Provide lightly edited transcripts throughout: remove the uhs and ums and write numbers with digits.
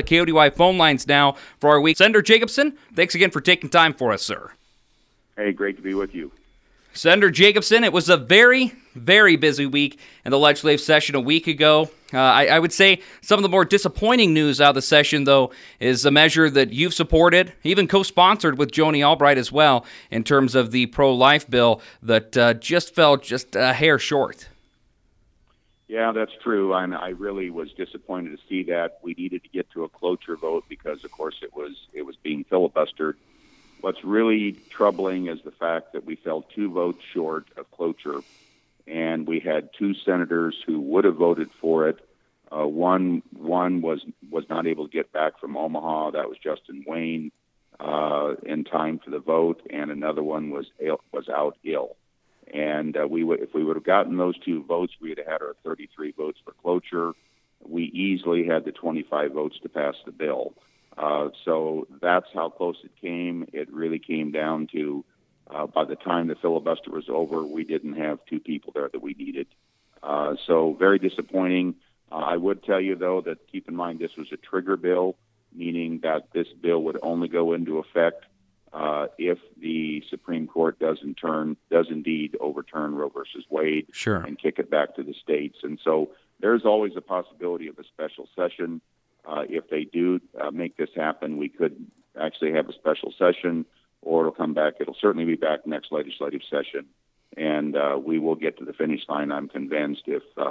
KODY phone lines now for our week. Senator Jacobson, thanks again for taking time for us, sir. Hey, great to be with you. Senator Jacobson, it was a very, very busy week in the legislative session a week ago. I would say some of the more disappointing news out of the session, though, is a measure that you've supported, even co-sponsored with Joni Albright as well, in terms of the pro-life bill that just fell just a hair short. Yeah, that's true. And I really was disappointed to see that. We needed to get to a cloture vote because, of course, it was being filibustered. What's really troubling is the fact that we fell 2 votes short of cloture, and we had 2 senators who would have voted for it. One was not able to get back from Omaha. That was Justin Wayne in time for the vote, and another one was out ill. And if we would have gotten those 2 votes, we would have had our 33 votes for cloture. We easily had the 25 votes to pass the bill. So that's how close it came. It really came down to, by the time the filibuster was over, we didn't have 2 people there that we needed. So very disappointing. I would tell you, though, that keep in mind this was a trigger bill, meaning that this bill would only go into effect if the Supreme Court does indeed overturn Roe versus Wade and kick it back to the states. And so there's always a possibility of a special session. If they do make this happen, we could actually have a special session, or it'll come back. It'll certainly be back next legislative session, and we will get to the finish line, I'm convinced,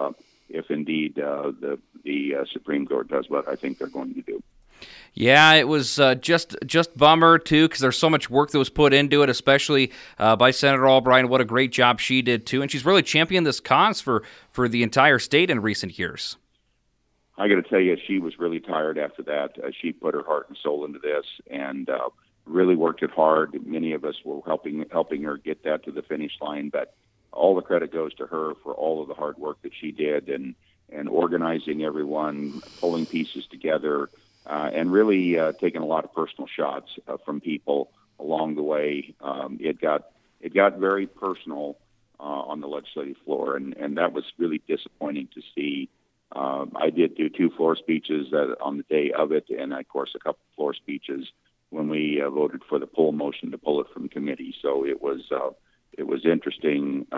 if indeed the Supreme Court does what I think they're going to do. Yeah, it was just bummer, too, because there's so much work that was put into it, especially by Senator Albright, and what a great job she did, too. And she's really championed this cause for the entire state in recent years. I got to tell you, she was really tired after that. She put her heart and soul into this and really worked it hard. Many of us were helping her get that to the finish line, but all the credit goes to her for all of the hard work that she did and organizing everyone, pulling pieces together, and really taking a lot of personal shots from people along the way. It got very personal on the legislative floor, and that was really disappointing to see. I did do 2 floor speeches on the day of it, and of course a couple floor speeches when we voted for the pull motion to pull it from committee. So it was interesting.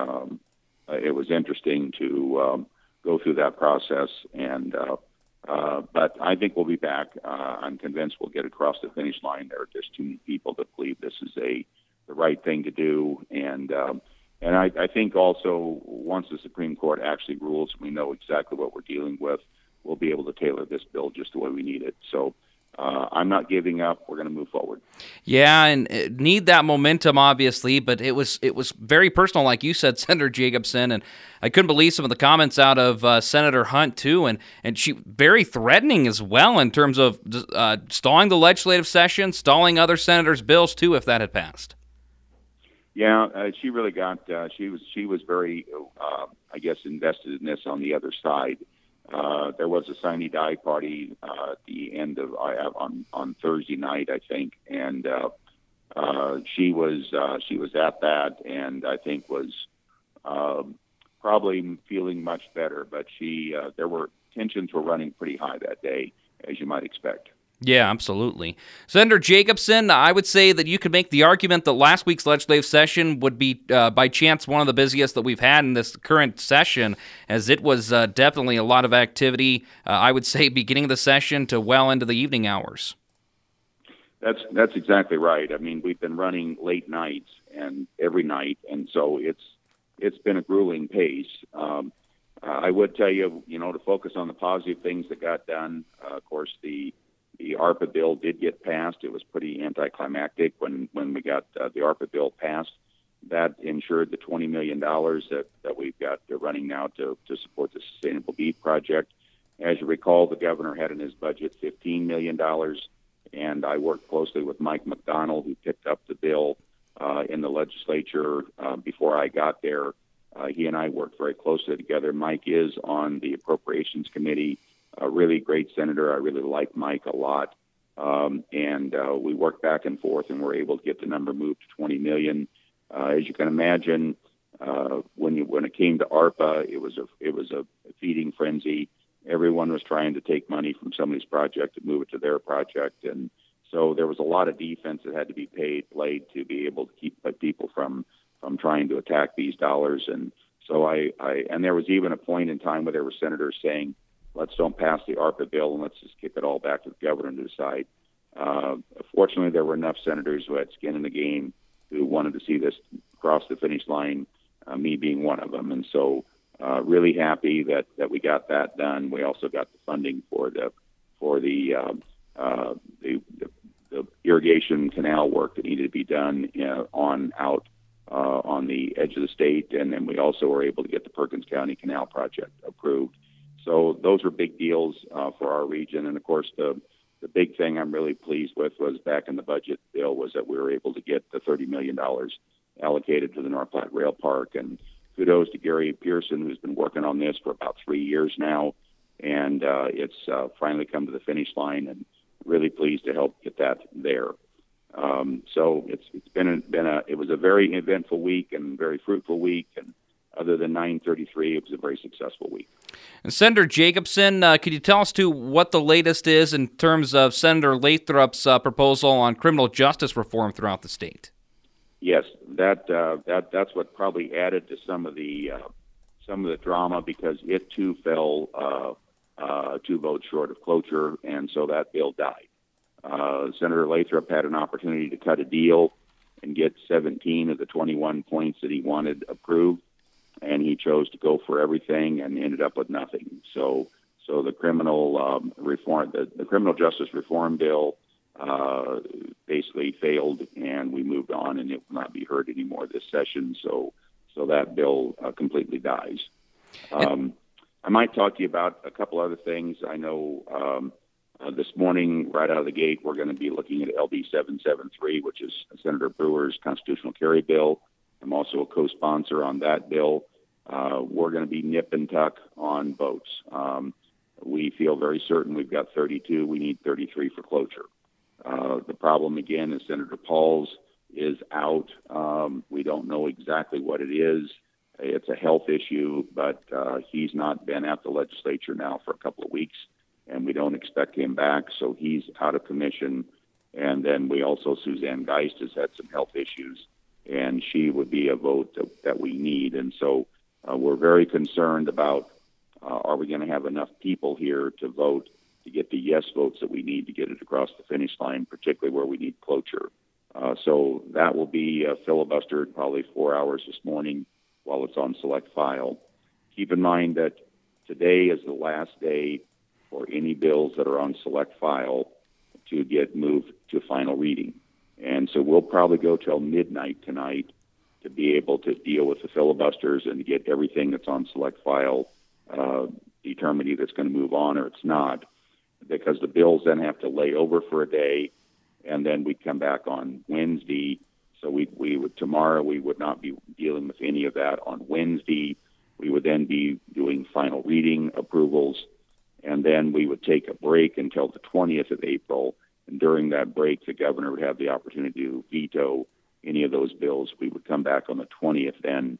It was interesting to go through that process, and but I think we'll be back. I'm convinced we'll get across the finish line. There are just too many people that believe this is the right thing to do, and I think also once the Supreme Court actually rules, we know exactly what we're dealing with. We'll be able to tailor this bill just the way we need it. So I'm not giving up. We're going to move forward. Yeah, and need that momentum, obviously, but it was very personal, like you said, Senator Jacobson, and I couldn't believe some of the comments out of Senator Hunt, too, and she very threatening as well in terms of stalling the legislative session, stalling other senators' bills, too, if that had passed. Yeah, she really got. She was very, I guess, invested in this on the other side. There was a sine die party at the end of on Thursday night, I think, and she was at that, and I think was probably feeling much better. But tensions were running pretty high that day, as you might expect. Yeah, absolutely. Senator Jacobson, I would say that you could make the argument that last week's legislative session would be, by chance, one of the busiest that we've had in this current session, as it was definitely a lot of activity, I would say, beginning of the session to well into the evening hours. That's exactly right. I mean, we've been running late nights and every night, and so it's been a grueling pace. I would tell you, to focus on the positive things that got done. Of course, the ARPA bill did get passed. It was pretty anticlimactic when we got the ARPA bill passed. That ensured the $20 million that we've got running now to support the Sustainable Beef Project. As you recall, the governor had in his budget $15 million, and I worked closely with Mike McDonald, who picked up the bill in the legislature before I got there. He and I worked very closely together. Mike is on the Appropriations Committee. A really great senator. I really like Mike a lot. And we worked back and forth and were able to get the number moved to $20 million. As you can imagine, when it came to ARPA, it was a feeding frenzy. everyone was trying to take money from somebody's project and move it to their project. And so there was a lot of defense that had to be played to be able to keep people from trying to attack these dollars. And so and there was even a point in time where there were senators saying, let's don't pass the ARPA bill and let's just kick it all back to the governor to decide. Fortunately, there were enough senators who had skin in the game who wanted to see this cross the finish line, me being one of them. And so really happy that we got that done. We also got the funding for the irrigation canal work that needed to be done on the edge of the state, and then we also were able to get the Perkins County Canal project approved. So those are big deals for our region. And of course, the big thing I'm really pleased with was back in the budget bill was that we were able to get the $30 million allocated to the North Platte Rail Park. And kudos to Gary Pearson, who's been working on this for about 3 years now. And it's finally come to the finish line, and really pleased to help get that there. So it was a very eventful week and very fruitful week. And other than 933, it was a very successful week. And Senator Jacobson, could you tell us, too, what the latest is in terms of Senator Lathrop's proposal on criminal justice reform throughout the state? Yes, that's what probably added to some of the drama, because it too fell 2 votes short of cloture, and so that bill died. Senator Lathrop had an opportunity to cut a deal and get 17 of the 21 points that he wanted approved, and he chose to go for everything and ended up with nothing. So the criminal reform, the criminal justice reform bill, basically failed, and we moved on, and it will not be heard anymore this session. So that bill completely dies. I might talk to you about a couple other things. I know this morning, right out of the gate, we're going to be looking at LB 773, which is Senator Brewer's constitutional carry bill. I'm also a co-sponsor on that bill. We're going to be nip and tuck on votes. We feel very certain we've got 32. We need 33 for cloture. The problem, again, is Senator Pauls is out. We don't know exactly what it is. It's a health issue, but he's not been at the legislature now for a couple of weeks, and we don't expect him back, so he's out of commission. And then we also, Suzanne Geist has had some health issues, and she would be a vote that we need. And so we're very concerned about are we going to have enough people here to vote to get the yes votes that we need to get it across the finish line, particularly where we need cloture. So that will be filibustered probably 4 hours this morning while it's on select file. Keep in mind that today is the last day for any bills that are on select file to get moved to final reading. And so we'll probably go till midnight tonight to be able to deal with the filibusters and to get everything that's on select file determined either it's going to move on or it's not, because the bills then have to lay over for a day, and then we come back on Wednesday. So we would tomorrow we would not be dealing with any of that. On Wednesday, we would then be doing final reading approvals, and then we would take a break until the 20th of April. And during that break, the governor would have the opportunity to veto any of those bills. We would come back on the 20th then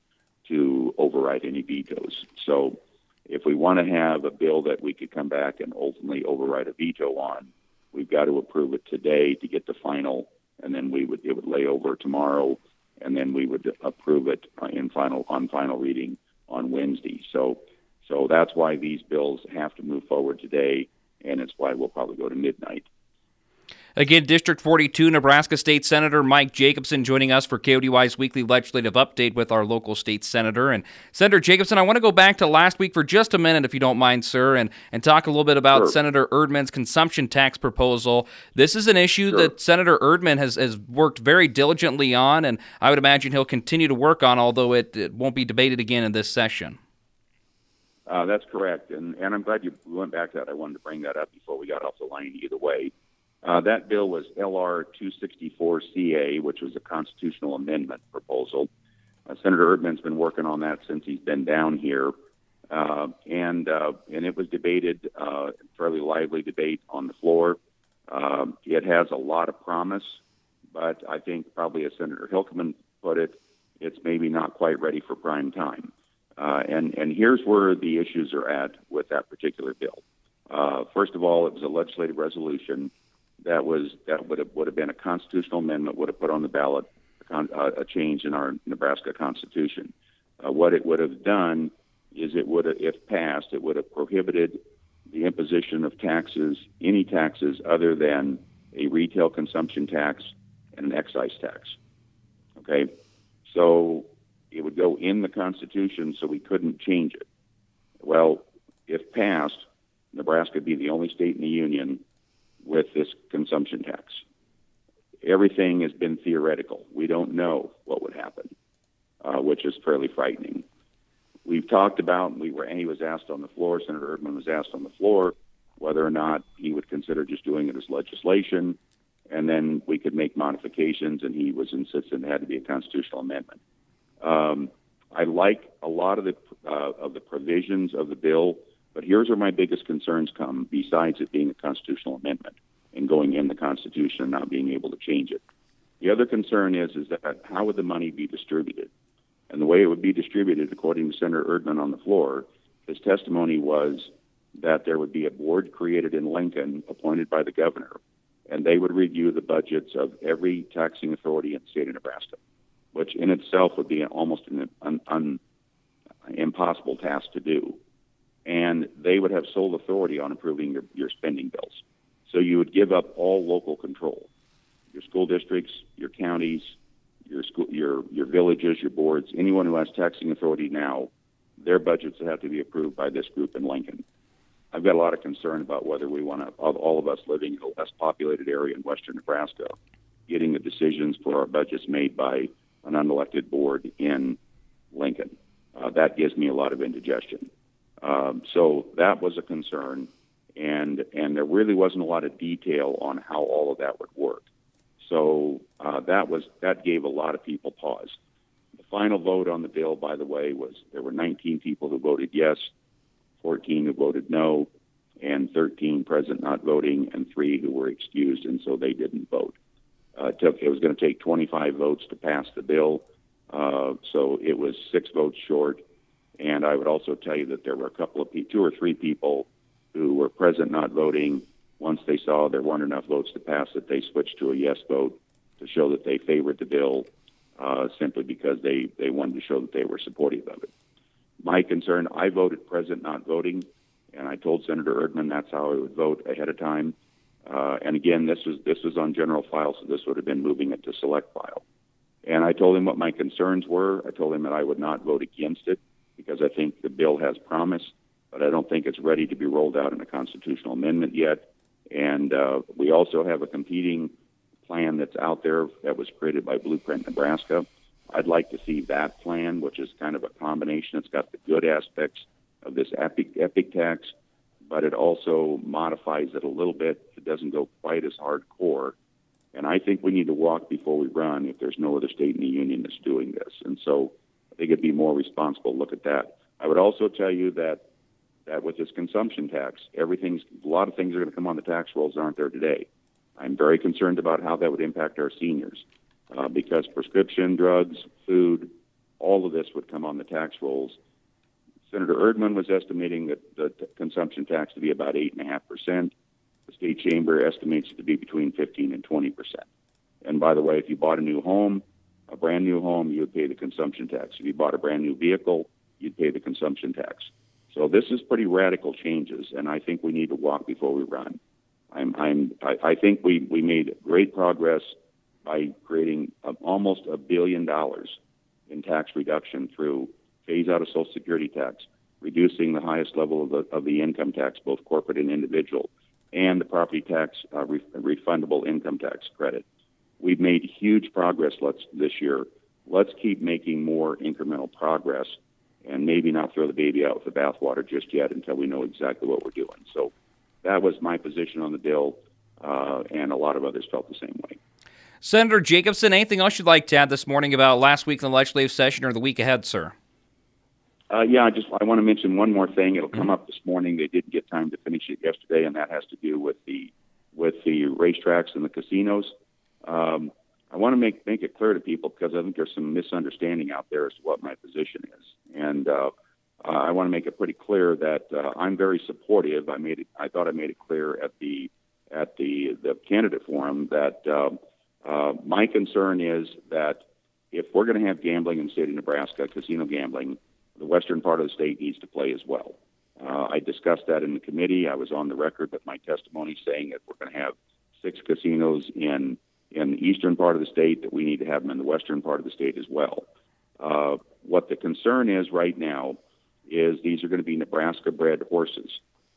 to override any vetoes. So if we want to have a bill that we could come back and ultimately override a veto on, we've got to approve it today to get the final, and then it would lay over tomorrow, and then we would approve it on final reading on Wednesday. So that's why these bills have to move forward today, and it's why we'll probably go to midnight. Again, District 42, Nebraska State Senator Mike Jacobson joining us for KODY's weekly legislative update with our local state senator. And Senator Jacobson, I want to go back to last week for just a minute, if you don't mind, sir, and talk a little bit about Sure. Senator Erdman's consumption tax proposal. This is an issue Sure. that Senator Erdman has worked very diligently on, and I would imagine he'll continue to work on, although it won't be debated again in this session. That's correct, and I'm glad you went back to that. I wanted to bring that up before we got off the line either way. That bill was LR 264CA, which was a constitutional amendment proposal. Senator Erdman's been working on that since he's been down here, and it was debated, fairly lively debate on the floor. It has a lot of promise, but I think probably as Senator Hilkeman put it, it's maybe not quite ready for prime time. And here's where the issues are at with with that particular bill. First of all, it was a legislative resolution that would have been a constitutional amendment, would have put on the ballot a change in our Nebraska Constitution. What it would have done is it would have, if passed, it would have prohibited the imposition of taxes, any taxes other than a retail consumption tax and an excise tax. Okay? So it would go in the Constitution so we couldn't change it. Well, if passed, Nebraska would be the only state in the union with this consumption tax. Everything has been theoretical. We don't know what would happen, which is fairly frightening. We've talked about, he was asked on the floor, Senator Erdman was asked on the floor whether or not he would consider just doing it as legislation, and then we could make modifications, and he was insistent it had to be a constitutional amendment. I like a lot of the provisions of the bill, but here's where my biggest concerns come, besides it being a constitutional amendment and going in the Constitution and not being able to change it. The other concern is that how would the money be distributed? And the way it would be distributed, according to Senator Erdman on the floor, his testimony was that there would be a board created in Lincoln, appointed by the governor, and they would review the budgets of every taxing authority in the state of Nebraska, which in itself would be almost an impossible task to do. And they would have sole authority on approving your spending bills. So you would give up all local control. Your school districts, your counties, your villages, your boards, anyone who has taxing authority now, their budgets have to be approved by this group in Lincoln. I've got a lot of concern about whether we want to, all of us living in a less populated area in western Nebraska, getting the decisions for our budgets made by an unelected board in Lincoln. That gives me a lot of indigestion. So that was a concern, and there really wasn't a lot of detail on how all of that would work. So that gave a lot of people pause. The final vote on the bill, by the way, was there were 19 people who voted yes, 14 who voted no, and 13 present not voting, and 3 who were excused, and so they didn't vote. It was going to take 25 votes to pass the bill, so it was 6 votes short. And I would also tell you that there were a couple of 2 or 3 people who were present not voting. Once they saw there weren't enough votes to pass it, they switched to a yes vote to show that they favored the bill, simply because they wanted to show that they were supportive of it. My concern, I voted present not voting, and I told Senator Erdman that's how I would vote ahead of time. And again, this was on general file, so this would have been moving it to select file. And I told him what my concerns were. I told him that I would not vote against it because I think the bill has promise, but I don't think it's ready to be rolled out in a constitutional amendment yet. And we also have a competing plan that's out there that was created by Blueprint Nebraska. I'd like to see that plan, which is kind of a combination. It's got the good aspects of this epic tax, but it also modifies it a little bit. It doesn't go quite as hardcore. And I think we need to walk before we run if there's no other state in the union that's doing this. And so I think it'd be more responsible to look at that. I would also tell you that with this consumption tax, a lot of things are going to come on the tax rolls that aren't there today. I'm very concerned about how that would impact our seniors, because prescription drugs, food, all of this would come on the tax rolls. Senator Erdman was estimating that the consumption tax to be about 8.5%. The state chamber estimates it to be between 15 and 20%. And by the way, if you bought a brand new home, you would pay the consumption tax. If you bought a brand new vehicle, you'd pay the consumption tax. So this is pretty radical changes, and I think we need to walk before we run. I think we made great progress by creating almost $1 billion in tax reduction through phase out of Social Security tax, reducing the highest level of the income tax, both corporate and individual, and the property tax refundable income tax credit. We've made huge progress this year. Let's keep making more incremental progress and maybe not throw the baby out with the bathwater just yet until we know exactly what we're doing. So that was my position on the bill, and a lot of others felt the same way. Senator Jacobson, anything else you'd like to add this morning about last week in the legislative session or the week ahead, sir? I want to mention one more thing. It'll come up this morning. They didn't get time to finish it yesterday, and that has to do with the racetracks and the casinos. I want to make it clear to people because I think there's some misunderstanding out there as to what my position is. And I want to make it pretty clear that I'm very supportive. I thought I made it clear at the candidate forum that my concern is that if we're going to have gambling in the state of Nebraska, casino gambling, the western part of the state needs to play as well. I discussed that in the committee. I was on the record with my testimony saying that we're going to have 6 casinos in the eastern part of the state, that we need to have them in the western part of the state as well. What the concern is right now is these are going to be Nebraska-bred horses.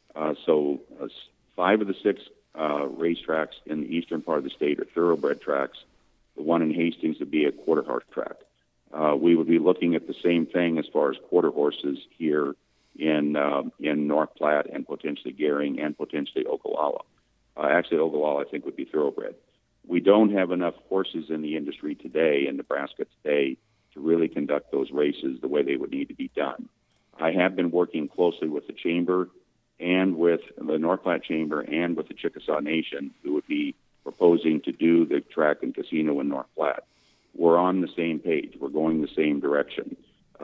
So 5 of the 6 racetracks in the eastern part of the state are thoroughbred tracks. The one in Hastings would be a quarter horse track. We would be looking at the same thing as far as quarter horses here in North Platte and potentially Gering and potentially Ogallala. Actually, Ogallala, I think, would be thoroughbred. We don't have enough horses in the industry today, in Nebraska today, to really conduct those races the way they would need to be done. I have been working closely with the Chamber and with the North Platte Chamber and with the Chickasaw Nation, who would be proposing to do the track and casino in North Platte. We're on the same page. We're going the same direction.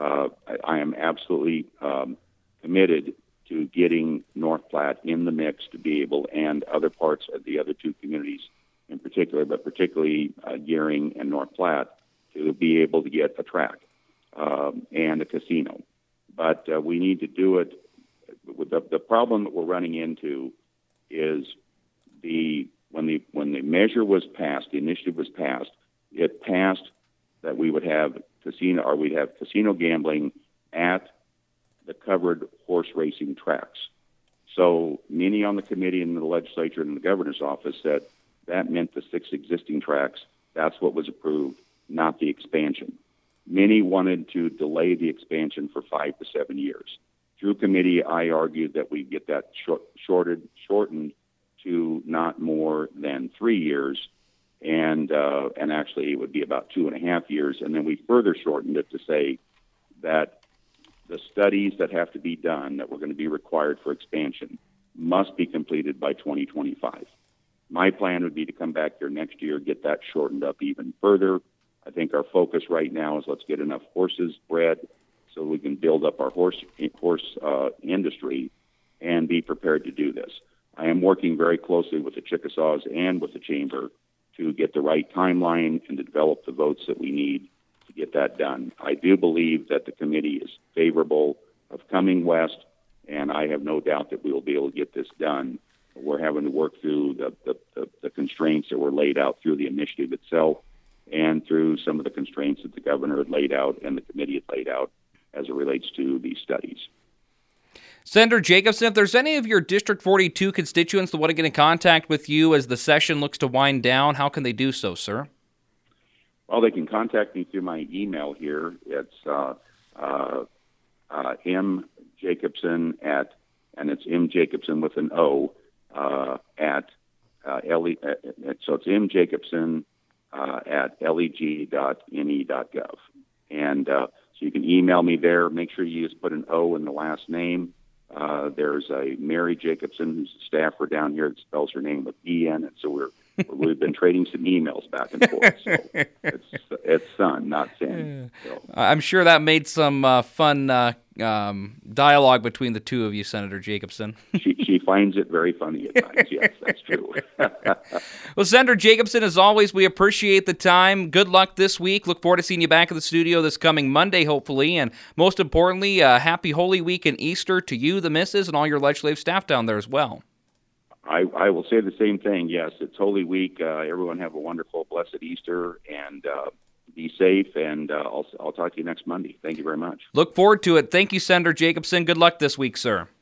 I am absolutely committed to getting North Platte in the mix to be able, and other parts of the other 2 communities in particular, but particularly Gering and North Platte, to be able to get a track and a casino. But we need to do it. The problem that we're running into is when the measure was passed, the initiative was passed, it passed that we would have casino gambling at the covered horse racing tracks. So many on the committee and in the legislature and in the governor's office said that meant the 6 existing tracks. That's what was approved, not the expansion. Many wanted to delay the expansion for 5 to 7 years. Through committee, I argued that we get that shortened to not more than 3 years, and actually it would be about 2.5 years. And then we further shortened it to say that the studies that have to be done that were going to be required for expansion must be completed by 2025. My plan would be to come back here next year, get that shortened up even further. I think our focus right now is let's get enough horses bred so we can build up our horse industry and be prepared to do this. I am working very closely with the Chickasaws and with the Chamber to get the right timeline and to develop the votes that we need to get that done. I do believe that the committee is favorable of coming west, and I have no doubt that we will be able to get this done. We're having to work through the constraints that were laid out through the initiative itself and through some of the constraints that the governor had laid out and the committee had laid out as it relates to these studies. Senator Jacobson, if there's any of your District 42 constituents that want to get in contact with you as the session looks to wind down, how can they do so, sir? Well, they can contact me through my email here. It's mjacobson at, and it's mjacobson with an O, at so it's mjacobson at leg.ne.gov. And so you can email me there. Make sure you just put an O in the last name. There's a Mary Jacobson, who's a staffer down here, that spells her name with E-N, and so we've been trading some emails back and forth. So it's son, not Sam. So. I'm sure that made some fun dialogue between the two of you, Senator Jacobson. She finds it very funny at times. Yes, that's true. Well, Senator Jacobson, as always, we appreciate the time. Good luck this week. Look forward to seeing you back in the studio this coming Monday, hopefully. And most importantly, happy Holy Week and Easter to you, the missus, and all your legislative staff down there as well. I will say the same thing. Yes, it's Holy Week. Everyone have a wonderful, blessed Easter, and be safe. And I'll talk to you next Monday. Thank you very much. Look forward to it. Thank you, Senator Jacobson. Good luck this week, sir.